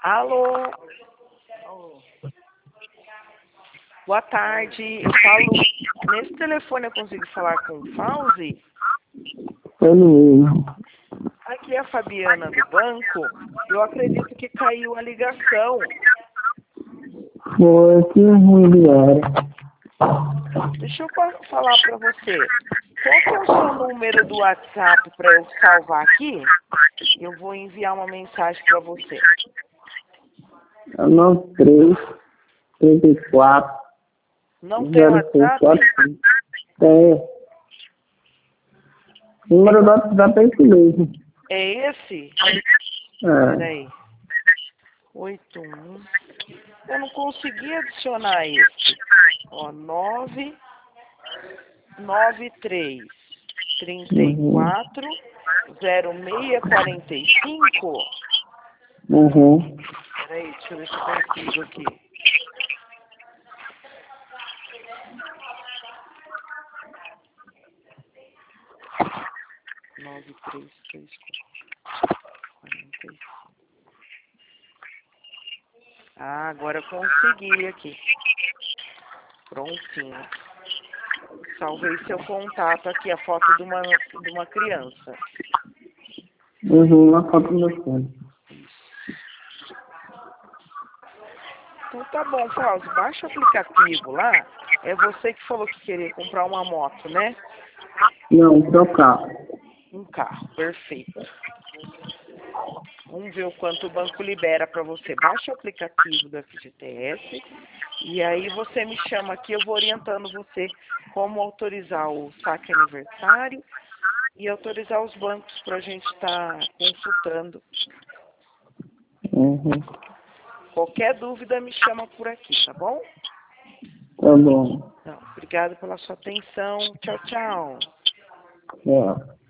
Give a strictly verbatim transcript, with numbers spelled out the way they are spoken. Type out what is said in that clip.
Alô? Boa tarde. Eu falo. Nesse telefone eu consigo falar com o Fauzi? Ele mesmo. Aqui é a Fabiana do banco. Eu acredito que caiu a ligação. Foi que imobiliária. Deixa eu pa- falar para você. Qual que é o seu número do WhatsApp para eu salvar aqui? Eu vou enviar uma mensagem para você. É nove três, trinta e quatro, Não tem zero seis WhatsApp? quatro cinco. Tem. O número do WhatsApp é esse mesmo. É esse? É. Peraí. oito um. Eu não consegui adicionar esse. Ó, nove nove três trinta e Uhum. quatro zero seis quarenta e cinco. Uhum. Peraí, deixa eu ver se eu consigo aqui. nove três três quatro quarenta e cinco. Ah, agora eu consegui aqui. Prontinho. Salvei seu contato aqui, a foto de uma, de uma criança. Uhum. Uma foto do meu filho. Então tá bom, Fauzi, baixa o aplicativo lá. É você que falou que queria comprar uma moto, né? Não, trocar. Um carro, perfeito. Vamos ver o quanto o banco libera para você. Baixa o aplicativo do F G T S e aí você me chama aqui, eu vou orientando você como autorizar o saque aniversário e autorizar os bancos para a gente estar consultando. Uhum. Qualquer dúvida me chama por aqui, tá bom? Tá bom. Não, obrigado pela sua atenção. Tchau, tchau. Tchau.